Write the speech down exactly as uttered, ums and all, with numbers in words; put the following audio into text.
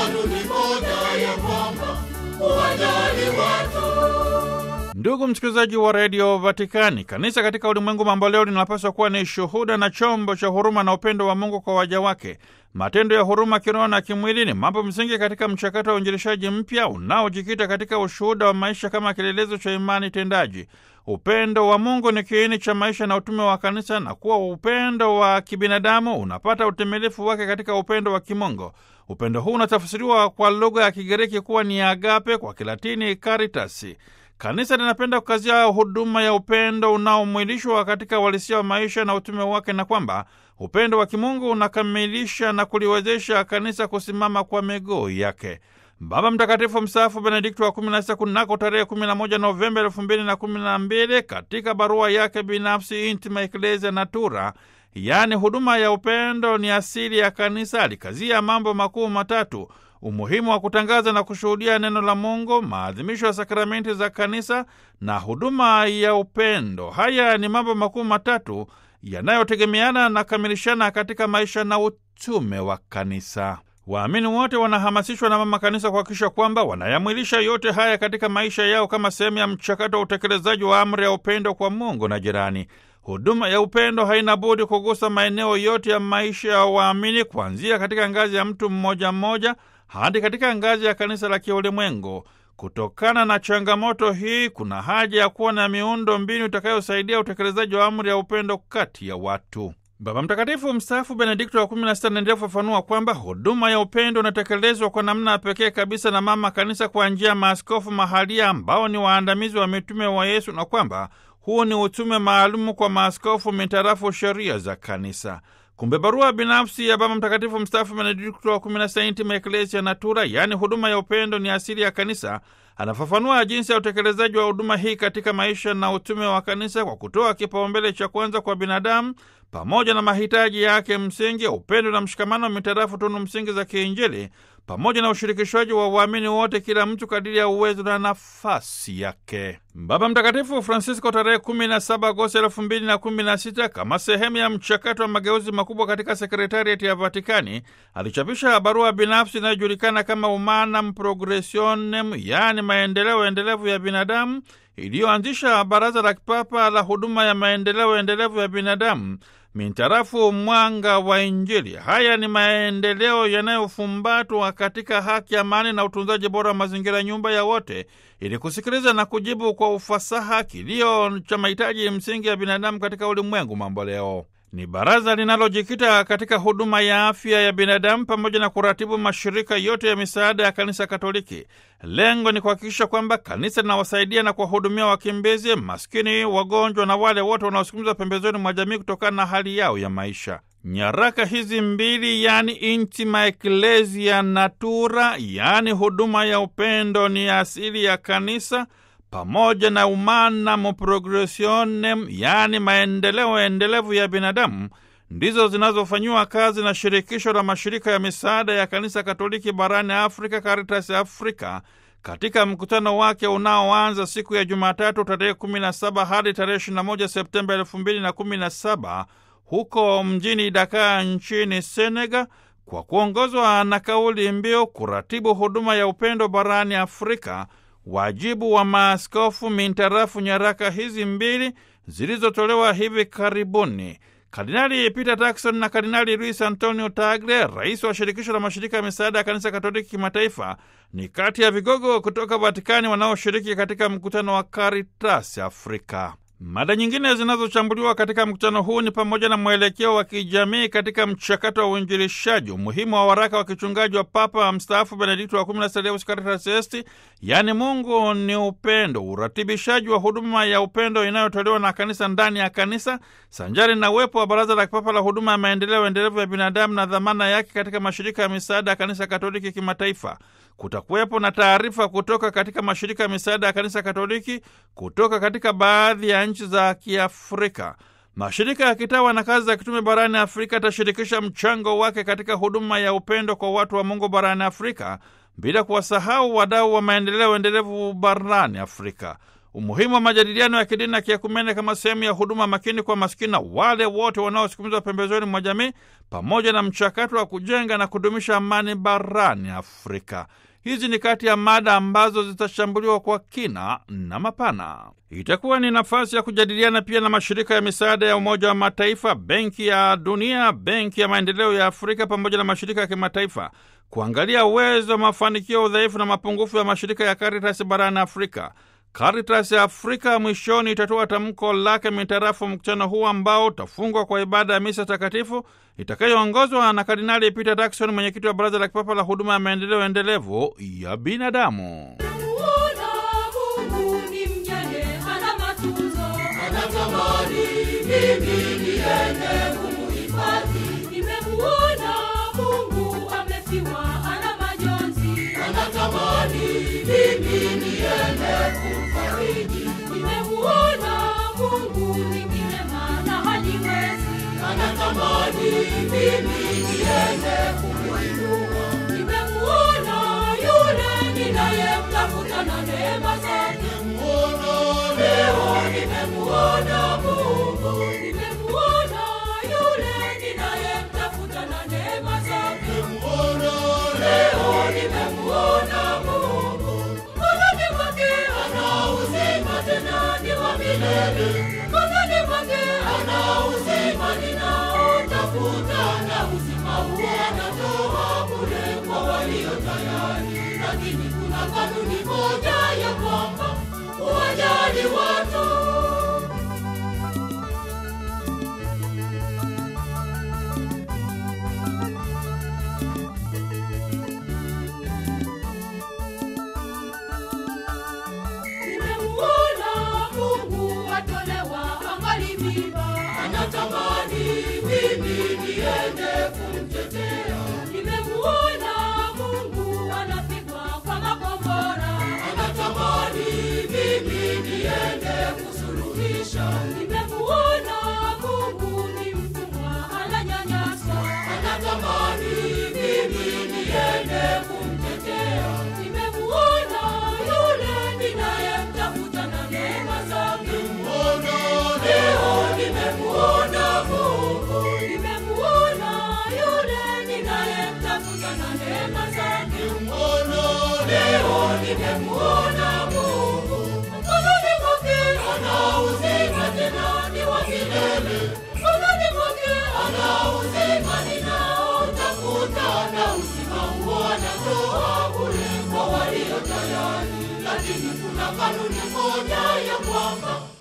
kanuni moja ya kwamba kuwajali watu. Ndugu msikilizaji wa redio Vatikani, kanisa katika ulimwengu mambo leo linapaswa kuwa ni shuhuda na chombo cha huruma na upendo wa Mungu kwa waja wake. Matendo ya huruma kiroho na kimwili ni mambo msingi katika mchakato wa uinjilishaji mpya unaojikita katika ushuhuda wa maisha kama kielelezo cha imani tendaji. Upendo wa Mungu ni kiini cha maisha na utume wa kanisa, na kuwa upendo wa kibinadamu unapata utimilifu wake katika upendo wa kimungu. Upendo huu unatafsiriwa kwa lugha ya Kigiriki kuwa ni agape, kwa Kilatini caritas. Kanisa linapenda kukazia huduma ya upendo unaomwilishwa katika uhalisia wa maisha na utume wake, na kwamba upendo wa kimungu unakamilisha na kuliwezesha kanisa kusimama kwa miguu yake. Baba Mtakatifu mstaafu Benedikto wa kumi na sita kunako tarehe kumi na moja Novemba elfu mbili na kumi na mbili katika barua yake binafsi Intima Ecclesia Natura, yaani huduma ya upendo ni asili ya kanisa, alikazia mambo makuu matatu: umuhimu wa kutangaza na kushuhudia neno la Mungu, maadhimisho ya sakramenti za kanisa na huduma ya upendo. Haya ni mambo makuu matatu yanayotegemeana na kamilishana katika maisha na utume wa kanisa. Waamini wote wanahamasishwa na mama kanisa kuhakikisha kwamba wanayamwilisha yote haya katika maisha yao kama sehemu ya mchakato wa utekelezaji wa amri ya upendo kwa Mungu na jirani. Huduma ya upendo haina budi kugusa maeneo yote ya maisha ya waamini, kuanzia katika ngazi ya mtu mmoja mmoja hadi katika ngazi ya kanisa la kiulimwengu. Kutokana na changamoto hii, kuna haja ya kuwa na miundo mbinu itakayosaidia utekelezaji wa amri ya upendo kati ya watu. Baba Mtakatifu mstaafu Benedikto wa kumi na sita anaendelea kufafanua kwamba huduma ya upendo inatekelezwa kwa namna ya pekee kabisa na mama kanisa kwa njia ya maaskofu mahalia ambao ni waandamizi wa mitume wa Yesu, na kwamba huu ni utume maalumu kwa maaskofu mitarafu sheria za kanisa. Kumbe barua binafsi ya Baba Mtakatifu mstaafu Benedikto wa kumi na sita Intima Ecclesia Natura, yaani huduma ya upendo ni asili ya kanisa, anafafanua jinsi ya utekelezaji wa huduma hii katika maisha na utume wa kanisa kwa kutoa kipaumbele cha kwanza kwa binadamu pamoja na mahitaji yake msingi, upendo na mshikamano mitarafu tunu msingi za kiinjili, pamoja na ushirikishwaji wa waamini wote, kila mtu kadiri ya uwezo na nafasi yake. Baba Mtakatifu Francisco tarehe kumi na saba Agosti elfu mbili na kumi na sita, kama sehemu ya mchakato wa mageuzi makubwa katika sekretariati ya Vatikani, alichapisha barua binafsi inayojulikana kama Humanam Progressionem, yaani maendeleo endelevu ya binadamu, iliyoanzisha Baraza la Kipapa la Huduma ya Maendeleo Endelevu ya Binadamu mintarafu mwanga wa Injili. Haya ni maendeleo yanayofumbatwa katika haki, amani na utunzaji bora wa mazingira, nyumba ya wote, ili kusikiliza na kujibu kwa ufasaha kilio cha mahitaji msingi ya binadamu katika ulimwengu mambo leo. Ni baraza linalojikita katika huduma ya afya ya binadamu pamoja na kuratibu mashirika yote ya misaada ya Kanisa Katoliki. Lengo ni kuhakikisha kwamba kanisa linawasaidia na kuwahudumia wakimbizi, maskini, wagonjwa na wale wote wanaosukumizwa pembezoni mwa jamii kutokana na hali yao ya maisha. Nyaraka hizi mbili, yani Intima Ecclesia Natura, yani huduma ya upendo ni asili ya kanisa, pamoja na Humanam Progressionem, yani maendeleo endelevu ya binadamu, ndizo zinazofanyiwa kazi na shirikisho la mashirika ya misaada ya Kanisa Katoliki barani Afrika, Caritas Africa, katika mkutano wake unaoanza siku ya Jumatatu tarehe kumi na saba hadi tarehe ishirini na moja Septemba elfu mbili na kumi na saba huko mjini Dakar nchini Senegal, kwa kuongozwa na kauli mbiu kuratibu huduma ya upendo barani Afrika, wajibu wa maaskofu mintarafu nyaraka hizi mbili zilizotolewa hivi karibuni. Kardinali Peter Turkson na Kardinali Luis Antonio Tagle, rais wa shirikisho la mashirika ya misaada ya Kanisa Katoliki kimataifa, ni kati ya vigogo kutoka Vatikani wanaoshiriki katika mkutano wa Caritas Afrika. Mada nyingine zinazochambuliwa katika mkutano huu ni pamoja na mwelekeo wa kijamii katika mchakato wa uinjilishaji, umuhimu wa waraka wa kichungaji wa Papa mstaafu Benedikto wa kumi na sita Deus Caritas Est, yaani Mungu ni upendo, uratibishaji wa huduma ya upendo inayotolewa na kanisa ndani ya kanisa, sanjari na uwepo wa Baraza la Kipapa la Huduma ya Maendeleo Endelevu ya Binadamu na dhamana yake katika mashirika ya misaada ya Kanisa Katoliki kimataifa. Kutakuwepo na taarifa kutoka katika mashirika ya misaada ya Kanisa Katoliki kutoka katika baadhi ya nchi za Kiafrika. Mashirika ya kitawa na kazi za kitume barani Afrika yatashirikisha mchango wake katika huduma ya upendo kwa watu wa Mungu barani Afrika, bila kuwasahau wadau wa maendeleo endelevu barani Afrika. umuhimu wa majadiliano ya kidini na kiekumene kama sehemu ya huduma makini kwa maskini na wale wote wanaosukumizwa pembezoni mwa jamii, pamoja na mchakato wa kujenga na kudumisha amani barani Afrika. Hizi ni kati ya mada ambazo zitashambuliwa kwa kina na mapana. Itakuwa ni nafasi ya kujadiliana pia na mashirika ya misaada ya Umoja wa Mataifa, Benki ya Dunia, Benki ya Maendeleo ya Afrika pamoja na mashirika ya kimataifa, kuangalia uwezo, mafanikio, udhaifu na mapungufu ya mashirika ya Caritas barani Afrika. Caritas ya Afrika mwishoni itatoa tamko lake mitarafu mkutano huu ambao utafungwa kwa ibada ya misa takatifu itakayoongozwa na Kardinali Peter Turkson, mwenyekiti wa Baraza la Kipapa la Huduma ya Maendeleo Endelevu ya Binadamu. Nimemuona Mungu ni mwema na hajiwezi, anatamani mimi niende kumuinua. Nimemuona yule ninayemtafuta na neema zake, nimemuona leo, nimemuona Mungu. Nimemuona yule ninayemtafuta na neema zake, nimemuona leo, nimemuona Mungu. Mkononi mwake ana uzima ninaotafuta, na uzima huo anatoa bure kwa walio tayari. Lakini kuna kanuni moja ya kwamba uwajali watu. Anatamani mimi niende kumtetea. Nimemuona Mungu anapigwa kwa makombora. Anatamani mimi niende kusuluhisha. Nimemuona Mungu ni mtumwa ananyanyaswa. Anatamani mimi niende kumtetea. Nimemuona yule ninayemtafuta na neema zake. Nimemuona leo, nimemuona Mungu. Nimemuona yule ninayemtafuta na neema zake. Nimemuona leo, nimemuona Mungu. Mkononi mwake ana uzima tena ni wa milele. Mkononi mwake ana uzima ninaotafuta, na uzima huo anatoa bure kwa walio tayari. Lakini kuna kanuni